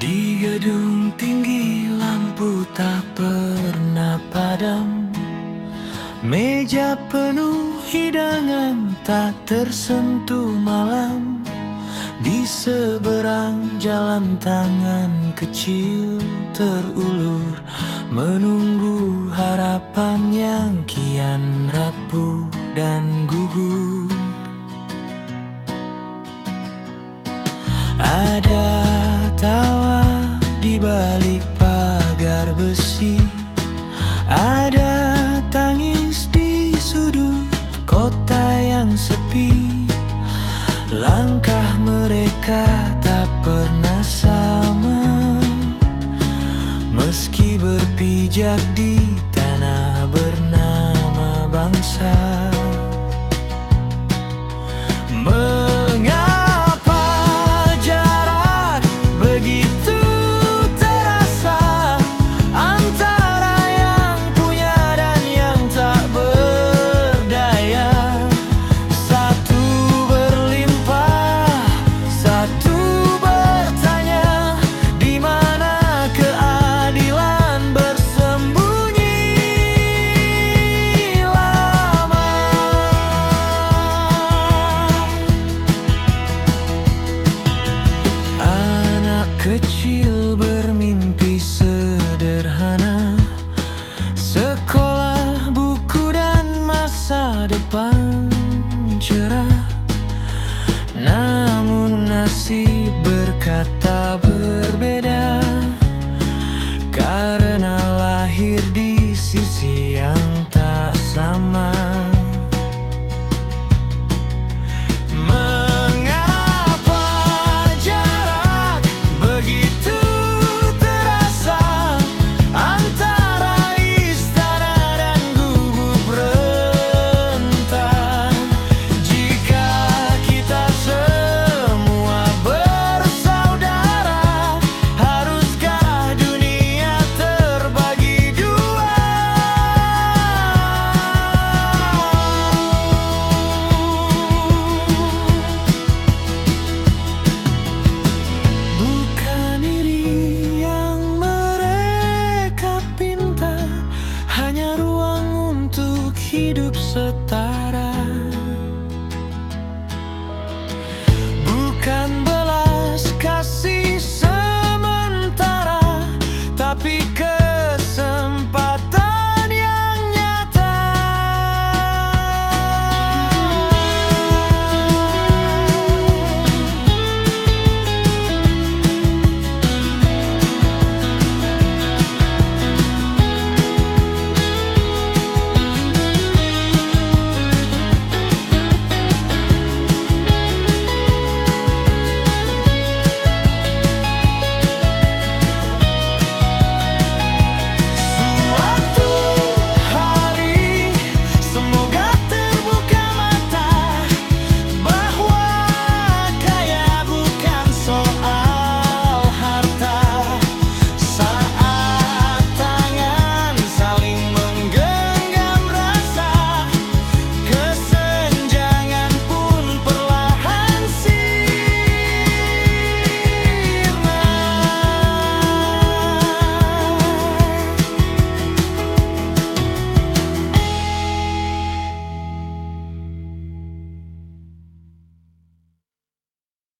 Di gedung tinggi lampu tak pernah padam, meja penuh hidangan tak tersentuh malam. Di seberang jalan tangan kecil terulur, menunggu harapan yang kian rapuh dan gugur. Ada tawa di balik pagar besi, ada tangis di sudut kota yang sepi. Langkah mereka tak pernah sama, meski berpijak di